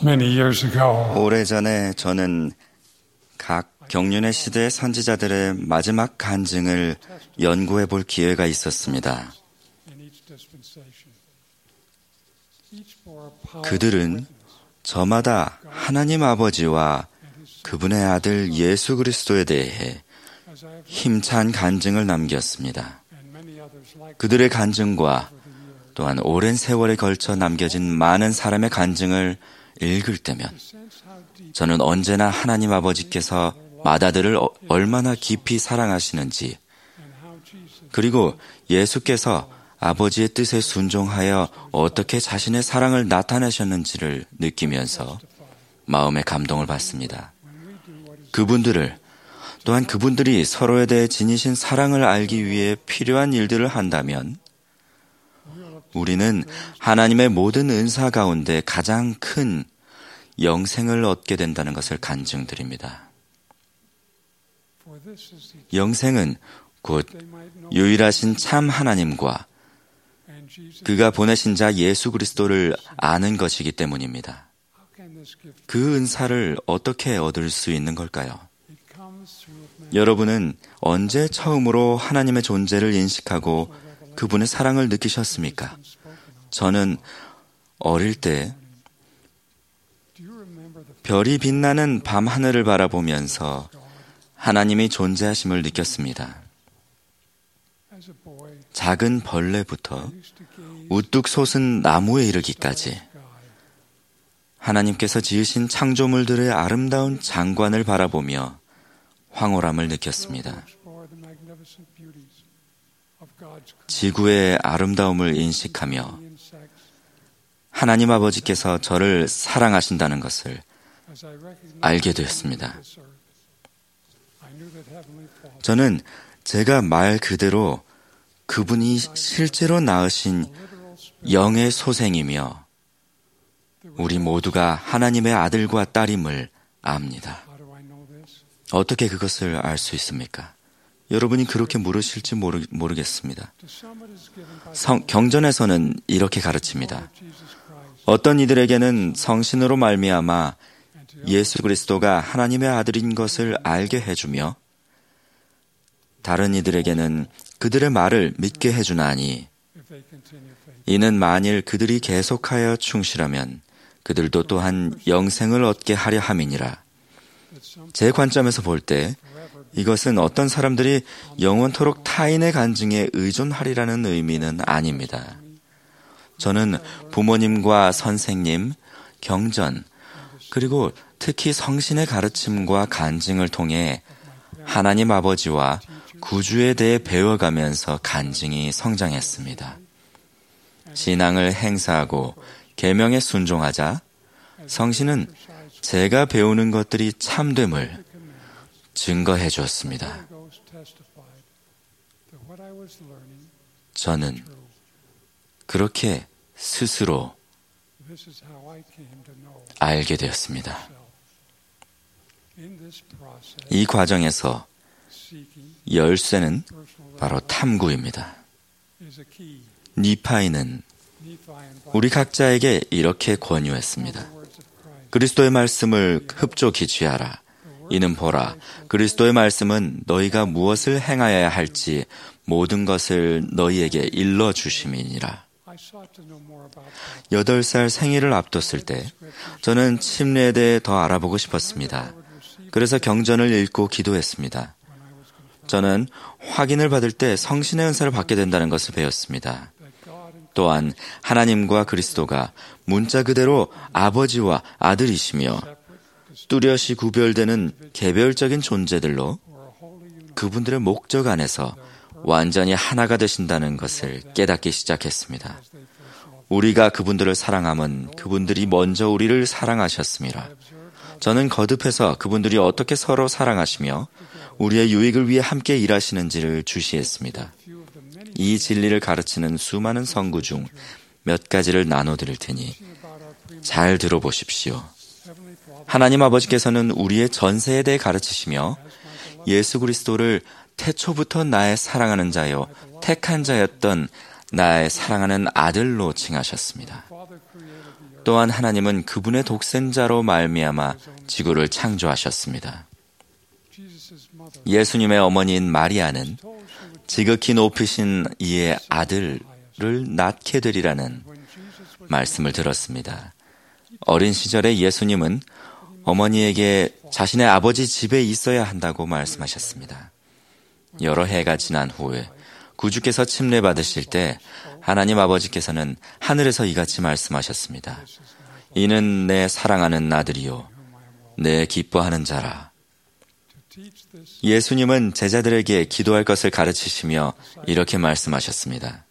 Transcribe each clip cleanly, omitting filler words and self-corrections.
Many years ago, 오래전에 저는 각 경륜의 시대의 선지자들의 마지막 간증을 연구해 볼 기회가 있었습니다. in each dispensation, each bore a powerful 그들은 witness 저마다 하나님 아버지와 and his Son. 그분의 아들 예수 그리스도에 대해 As I have 힘찬 간증을 남겼습니다. and many others like 그들의 간증과 over the years, 또한 오랜 세월에 걸쳐 남겨진 많은 사람의 간증을 읽을 때면 to sense how deep 저는 언제나 하나님 아버지께서 마다들을 얼마나 깊이 사랑하시는지, and how Jesus 그리고 예수께서 아버지의 뜻에 순종하여 어떻게 자신의 사랑을 나타내셨는지를 느끼면서 마음의 감동을 받습니다. when we do what is 그분들을, 또한 그분들이 서로에 대해 지니신 사랑을 알기 위해 필요한 일들을 한다면 우리는 하나님의 모든 은사 가운데 가장 큰 영생을 얻게 된다는 것을 간증드립니다. for this is the 영생은 곧 they might know 유일하신 참 하나님과 and Jesus. 그가 보내신 자 예수 그리스도를 아는 것이기 때문입니다. How can this gift? 그 은사를 어떻게 얻을 수 있는 걸까요? It comes through man. 여러분은 언제 처음으로 하나님의 존재를 인식하고 그분의 사랑을 느끼셨습니까? 저는 어릴 때 Do you remember the 별이 빛나는 밤 하늘을 바라보면서 하나님이 존재하심을 느꼈습니다. as a boy 작은 벌레부터 used to gaze 우뚝 솟은 나무에 이르기까지 sky 하나님께서 지으신 창조물들의 아름다운 장관을 바라보며 황홀함을 느꼈습니다. explore the magnificent beauties of God's 지구의 아름다움을 인식하며 insects. 하나님 아버지께서 저를 사랑하신다는 것을 As I recognized 알게 되었습니다. this earth, I knew that Heavenly Father, 저는 제가 말 그대로 그분이 실제로 낳으신 literal spirit, 영의 소생이며 우리 모두가 하나님의 아들과 딸임을 압니다. how do I know this? 어떻게 그것을 알 수 있습니까? 여러분이 그렇게 물으실지 모르겠습니다. To some it is given by 경전에서는 이렇게 가르칩니다. Jesus Christ, 어떤 이들에게는 성신으로 말미암아 and to 예수 그리스도가 하나님의 아들인 것을 알게 해주며 다른 이들에게는 그들의 말을 믿게 해주나니 if they continue faith. 이는 만일 그들이 계속하여 충실하면 그들도 또한 영생을 얻게 하려 함이니라. That some 제 관점에서 볼 때 forever 이것은 어떤 사람들이 영원토록 타인의 간증에 의존하리라는 의미는 아닙니다. 저는 부모님과 선생님, 경전, 그리고 특히 성신의 가르침과 간증을 통해 하나님 아버지와 구주에 대해 배워가면서 간증이 성장했습니다. 신앙을 행사하고 계명에 순종하자 성신은 제가 배우는 것들이 참됨을 증거해 주었습니다. Holy Ghost testified that what I was learning 저는 true. 그렇게 스스로 This is how I came to know 알게 되었습니다. myself. In this process, 이 과정에서 seeking 열쇠는 personal 바로 탐구입니다. is a key. 니파이는 Nephi and 우리 각자에게 이렇게 권유했습니다. the words of Christ. 그리스도의 말씀을 흡족히 취하라. 이는 보라, 그리스도의 말씀은 너희가 무엇을 행하여야 할지 모든 것을 너희에게 일러 주심이니라. I sought to know more about that. 8살 생일을 앞뒀을 때 저는 침례에 대해 더 알아보고 싶었습니다. 그래서 경전을 읽고 기도했습니다. 저는 확인을 받을 때 성신의 은사를 받게 된다는 것을 배웠습니다. That God and 또한 하나님과 그리스도가 문자 그대로 아버지와 아들이시며 뚜렷이 구별되는 개별적인 존재들로 were a holy unit. 그분들의 목적 안에서 완전히 하나가 되신다는 것을 깨닫기 시작했습니다. 우리가 그분들을 사랑함은 그분들이 먼저 우리를 사랑하셨습니다. 저는 거듭해서 그분들이 어떻게 서로 사랑하시며 우리의 유익을 위해 함께 일하시는지를 주시했습니다. Few of the many 이 진리를 가르치는 수많은 성구 중 몇 가지를 나눠드릴 테니 about our pre 잘 들어보십시오. Heavenly Father 하나님 아버지께서는 우리의 전세에 대해 가르치시며 예수 그리스도를 태초부터 나의 사랑하는 자요 택한 자였던 나의 사랑하는 아들로 칭하셨습니다. Father created the earth 또한 하나님은 그분의 독생자로 말미암아 지구를 창조하셨습니다. 예수님의 어머니인 마리아는 지극히 높으신 이의 아들을 낳게 되리라는 말씀을 들었습니다. 어린 시절에 예수님은 어머니에게 자신의 아버지 집에 있어야 한다고 말씀하셨습니다. 여러 해가 지난 후에 구주께서 침례받으실 때 하나님 아버지께서는 하늘에서 이같이 말씀하셨습니다. 이는 내 사랑하는 아들이요 내 기뻐하는 자라. 예수님은 제자들에게 기도할 것을 가르치시며 이렇게 말씀하셨습니다.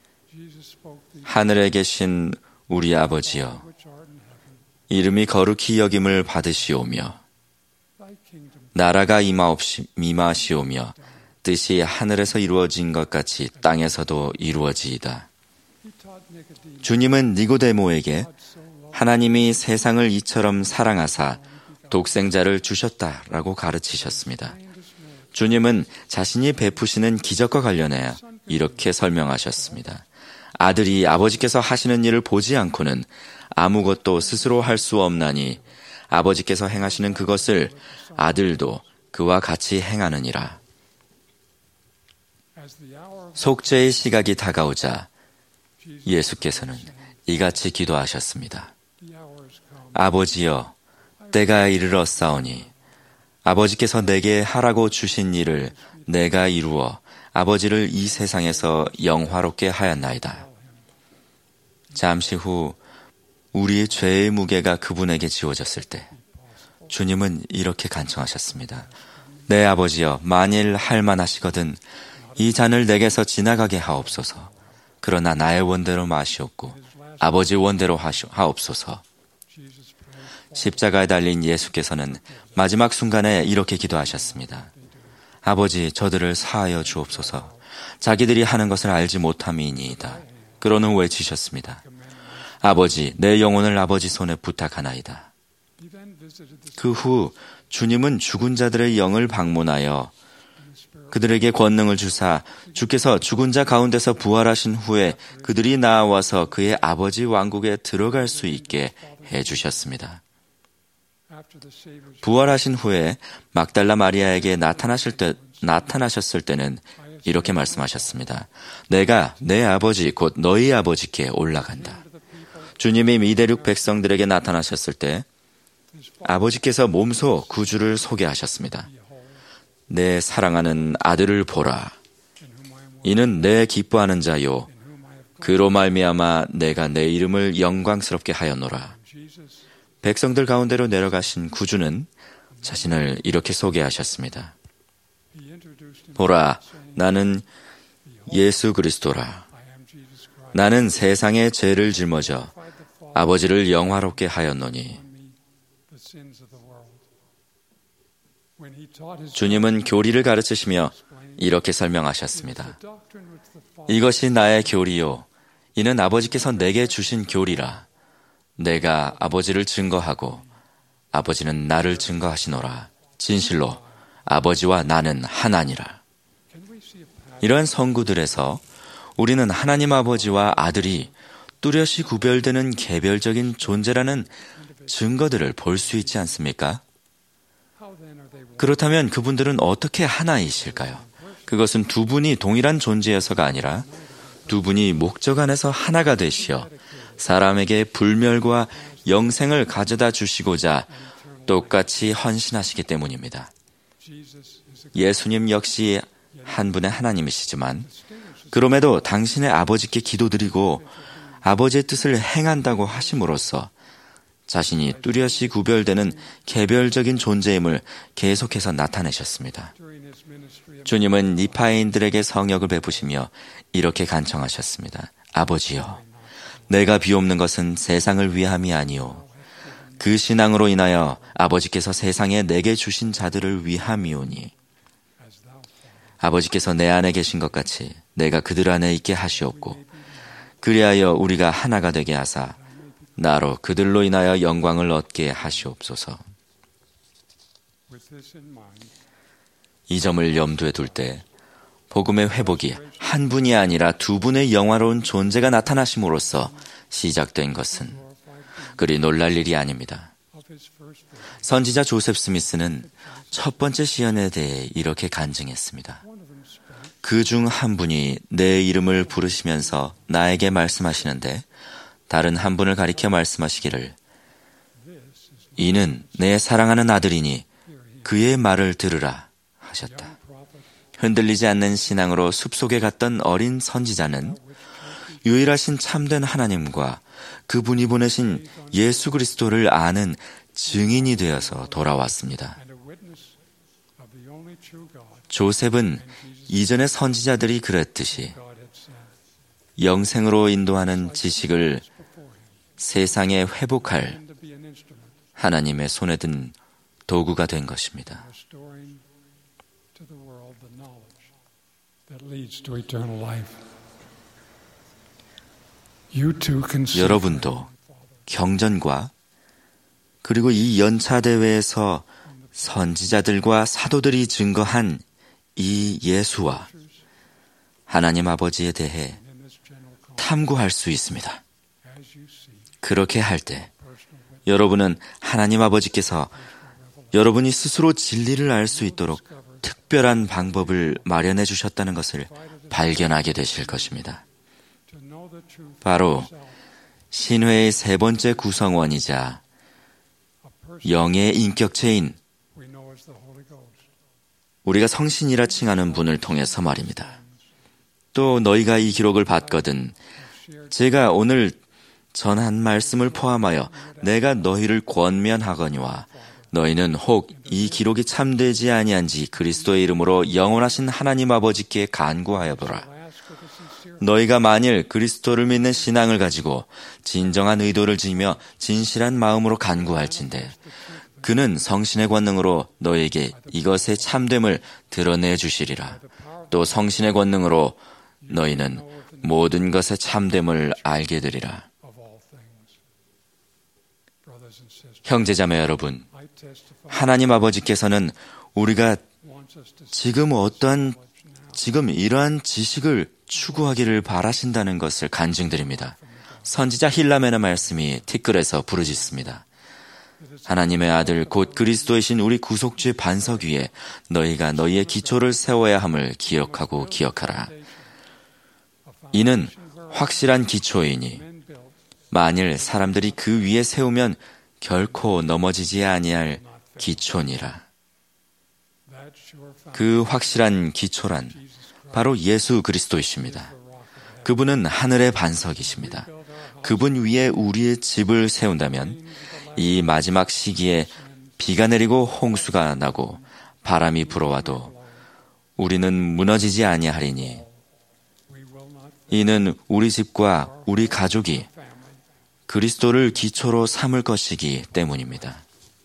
하늘에 계신 우리 아버지여, 이름이 거룩히 여김을 받으시오며 나라가 임하시오며 뜻이 하늘에서 이루어진 것 같이 땅에서도 이루어지이다. 주님은 니고데모에게 하나님이 세상을 이처럼 사랑하사 독생자를 주셨다라고 가르치셨습니다. 주님은 자신이 베푸시는 기적과 관련해 이렇게 설명하셨습니다. 아들이 아버지께서 하시는 일을 보지 않고는 아무것도 스스로 할 수 없나니 아버지께서 행하시는 그것을 아들도 그와 같이 행하느니라. 속죄의 시각이 다가오자 예수께서는 이같이 기도하셨습니다. 아버지여, 때가 이르렀사오니 아버지께서 내게 하라고 주신 일을 내가 이루어 아버지를 이 세상에서 영화롭게 하였나이다. 잠시 후 우리의 죄의 무게가 그분에게 지워졌을 때 주님은 이렇게 간청하셨습니다. 내 아버지여, 만일 할만하시거든 이 잔을 내게서 지나가게 하옵소서. 그러나 나의 원대로 마시옵고 아버지 원대로 하옵소서. 십자가에 달린 예수께서는 마지막 순간에 이렇게 기도하셨습니다. 아버지, 저들을 사하여 주옵소서. 자기들이 하는 것을 알지 못함이니이다. 그런 후 외치셨습니다. 아버지, 내 영혼을 아버지 손에 부탁하나이다. 그 후 주님은 죽은 자들의 영을 방문하여 그들에게 권능을 주사 주께서 죽은 자 가운데서 부활하신 후에 그들이 나와서 그의 아버지 왕국에 들어갈 수 있게 해주셨습니다. 부활하신 후에 막달라 마리아에게 나타나셨을 때는 이렇게 말씀하셨습니다. 내가 내 아버지 곧 너희 아버지께 올라간다. 주님이 미대륙 백성들에게 나타나셨을 때 아버지께서 몸소 구주를 소개하셨습니다. 내 사랑하는 아들을 보라. 이는 내 기뻐하는 자요. 그로 말미암아 내가 내 이름을 영광스럽게 하였노라. 백성들 가운데로 내려가신 구주는 자신을 이렇게 소개하셨습니다. 보라, 나는 예수 그리스도라. 나는 세상의 죄를 짊어져 아버지를 영화롭게 하였노니. 주님은 교리를 가르치시며 이렇게 설명하셨습니다. 이것이 나의 교리요. 이는 아버지께서 내게 주신 교리라. 내가 아버지를 증거하고 아버지는 나를 증거하시노라. 진실로 아버지와 나는 하나니라. 이러한 성구들에서 우리는 하나님 아버지와 아들이 뚜렷이 구별되는 개별적인 존재라는 증거들을 볼 수 있지 않습니까? 그렇다면 그분들은 어떻게 하나이실까요? 그것은 두 분이 동일한 존재여서가 아니라 두 분이 목적 안에서 하나가 되시어 사람에게 불멸과 영생을 가져다 주시고자 똑같이 헌신하시기 때문입니다. 예수님 역시 한 분의 하나님이시지만 그럼에도 당신의 아버지께 기도드리고 아버지의 뜻을 행한다고 하심으로써 자신이 뚜렷이 구별되는 개별적인 존재임을 계속해서 나타내셨습니다. 주님은 니파인들에게 성역을 베푸시며 이렇게 간청하셨습니다. 아버지여, 내가 비옵는 것은 세상을 위함이 아니오. 그 신앙으로 인하여 아버지께서 세상에 내게 주신 자들을 위함이오니. 아버지께서 내 안에 계신 것 같이 내가 그들 안에 있게 하시옵고 그리하여 우리가 하나가 되게 하사 나로 그들로 인하여 영광을 얻게 하시옵소서. 이 점을 염두에 둘 때 복음의 회복이 한 분이 아니라 두 분의 영화로운 존재가 나타나심으로써 시작된 것은 그리 놀랄 일이 아닙니다. 선지자 조셉 스미스는 첫 번째 시연에 대해 이렇게 간증했습니다. 그 중 한 분이 내 이름을 부르시면서 나에게 말씀하시는데 다른 한 분을 가리켜 말씀하시기를 이는 내 사랑하는 아들이니 그의 말을 들으라 하셨다. 흔들리지 않는 신앙으로 숲속에 갔던 어린 선지자는 유일하신 참된 하나님과 그분이 보내신 예수 그리스도를 아는 증인이 되어서 돌아왔습니다. 조셉은 이전의 선지자들이 그랬듯이 영생으로 인도하는 지식을 세상에 회복할 하나님의 손에 든 도구가 된 것입니다. 여러분도 경전과 그리고 이 연차 대회에서 선지자들과 사도들이 증거한 이 예수와 하나님 아버지에 대해 탐구할 수 있습니다. 그렇게 할 때 여러분은 하나님 아버지께서 여러분이 스스로 진리를 알 수 있도록 특별한 방법을 마련해 주셨다는 것을 발견하게 되실 것입니다. 바로 신회의 세 번째 구성원이자 영의 인격체인 우리가 성신이라 칭하는 분을 통해서 말입니다. 또 너희가 이 기록을 받거든 제가 오늘 전한 말씀을 포함하여 내가 너희를 권면하거니와 너희는 혹 이 기록이 참되지 아니한지 그리스도의 이름으로 영원하신 하나님 아버지께 간구하여 보라. 너희가 만일 그리스도를 믿는 신앙을 가지고 진정한 의도를 지니며 진실한 마음으로 간구할진대 그는 성신의 권능으로 너희에게 이것의 참됨을 드러내 주시리라. 또 성신의 권능으로 너희는 모든 것의 참됨을 알게 되리라. 형제자매 여러분, 하나님 아버지께서는 우리가 지금 이러한 지식을 추구하기를 바라신다는 것을 간증드립니다. 선지자 힐라멘의 말씀이 티끌에서 부르짖습니다. 하나님의 아들 곧 그리스도이신 우리 구속주의 반석 위에 너희가 너희의 기초를 세워야 함을 기억하고 기억하라. 이는 확실한 기초이니 만일 사람들이 그 위에 세우면 결코 넘어지지 아니할 기초니라. 그 확실한 기초란 바로 예수 그리스도이십니다. 그분은 하늘의 반석이십니다. 그분 위에 우리의 집을 세운다면 이 마지막 시기에 비가 내리고 홍수가 나고 바람이 불어와도 우리는 무너지지 아니하리니 이는 우리 집과 우리 가족이 그리스도를 기초로 삼을 것이기 때문입니다.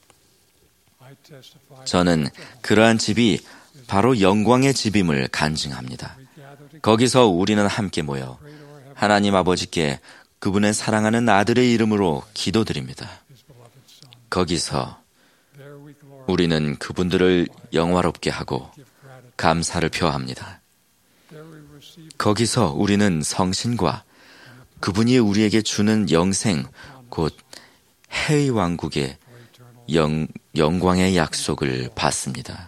저는 그러한 집이 바로 영광의 집임을 간증합니다. 거기서 우리는 함께 모여 하나님 아버지께 그분의 사랑하는 아들의 이름으로 기도드립니다. 거기서 우리는 그분들을 영화롭게 하고 감사를 표합니다. 거기서 우리는 성신과 그분이 우리에게 주는 영생, 곧 해의 왕국의 영광의 약속을 받습니다.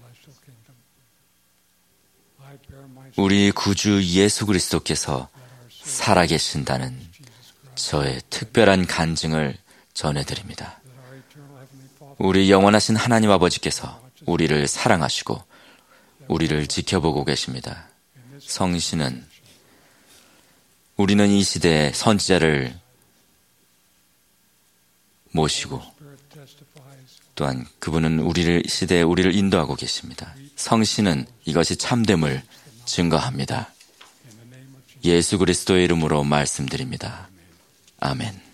우리 구주 예수 그리스도께서 살아계신다는 저의 특별한 간증을 전해드립니다. 우리 영원하신 하나님 아버지께서 우리를 사랑하시고 우리를 지켜보고 계십니다. 성신은 우리는 이 시대의 선지자를 모시고 또한 그분은 시대에 우리를 인도하고 계십니다. 성신은 이것이 참됨을 증거합니다. 예수 그리스도의 이름으로 말씀드립니다. 아멘.